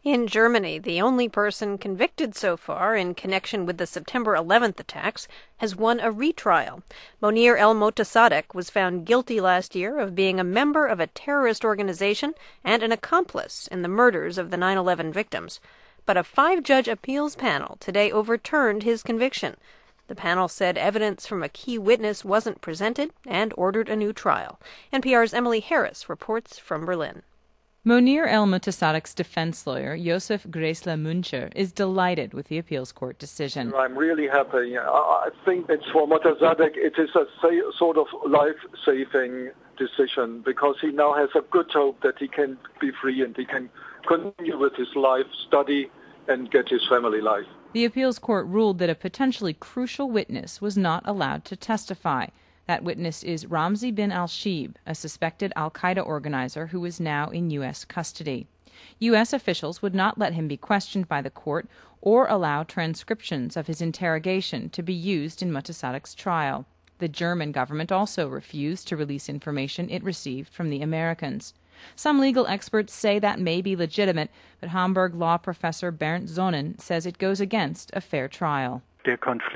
In Germany, the only person convicted so far in connection with the September 11th attacks has won a retrial. Monir El-Motassadegh was found guilty last year of being a member of a terrorist organization and an accomplice in the murders of the 9/11 victims. But a 5-judge appeals panel today overturned his conviction. The panel said evidence from a key witness wasn't presented and ordered a new trial. NPR's Emily Harris reports from Berlin. Monir El-Motassadegh's defense lawyer, Josef Gressler-Müncher, is delighted with the appeals court decision. I'm really happy. I think it's for Motassadegh, it is a sort of life-saving decision because he now has a good hope that he can be free and he can continue with his life, study, and get his family life. The appeals court ruled that a potentially crucial witness was not allowed to testify. That witness is Ramzi bin al-Shibh, a suspected al-Qaeda organizer who is now in U.S. custody. U.S. officials would not let him be questioned by the court or allow transcriptions of his interrogation to be used in Motassadegh's trial. The German government also refused to release information it received from the Americans. Some legal experts say that may be legitimate, but Hamburg law professor Bernd Sonnen says it goes against a fair trial. The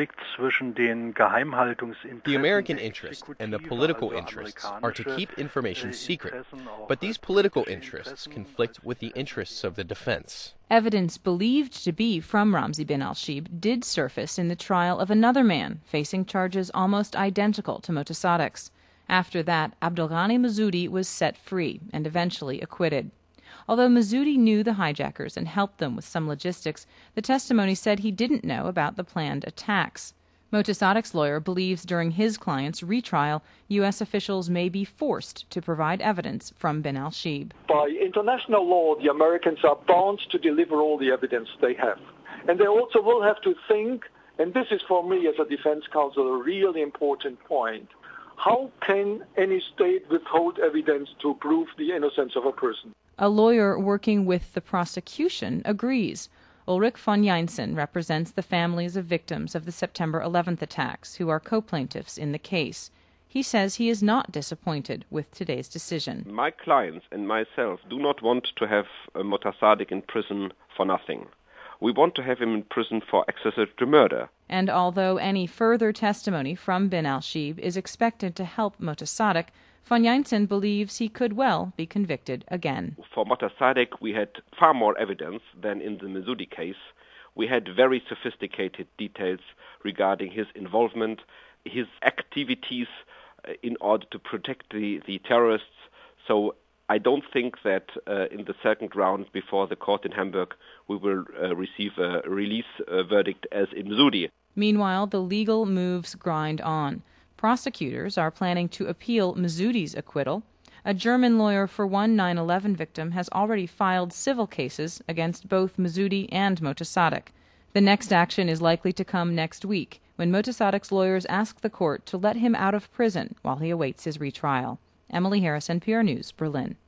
American interest and the political interests are to keep information secret, but these political interests conflict with the interests of the defense. Evidence believed to be from Ramzi bin al-Shibh did surface in the trial of another man facing charges almost identical to Motassadegh's. After that, Abdelghani Masoudi was set free and eventually acquitted. Although Masoudi knew the hijackers and helped them with some logistics, the testimony said he didn't know about the planned attacks. Motassadegh's lawyer believes during his client's retrial, U.S. officials may be forced to provide evidence from bin al-Shibh. By international law, the Americans are bound to deliver all the evidence they have. And they also will have to think, and this is for me as a defense counsel a really important point, how can any state withhold evidence to prove the innocence of a person? A lawyer working with the prosecution agrees. Ulrich von Jeinsen represents the families of victims of the September 11th attacks who are co-plaintiffs in the case. He says he is not disappointed with today's decision. My clients and myself do not want to have Motassadegh in prison for nothing. We want to have him in prison for accessory to murder. And although any further testimony from bin al-Shibh is expected to help Motassadegh, von Jeinsen believes he could well be convicted again. For Motassadegh, we had far more evidence than in the Masoudi case. We had very sophisticated details regarding his involvement, his activities in order to protect the terrorists. So I don't think that in the second round before the court in Hamburg we will receive a release verdict as in Masoudi. Meanwhile, the legal moves grind on. Prosecutors are planning to appeal Masoudi's acquittal. A German lawyer for one 9/11 victim has already filed civil cases against both Masoudi and Motassadegh. The next action is likely to come next week, when Motassadegh's lawyers ask the court to let him out of prison while he awaits his retrial. Emily Harris, NPR News, Berlin.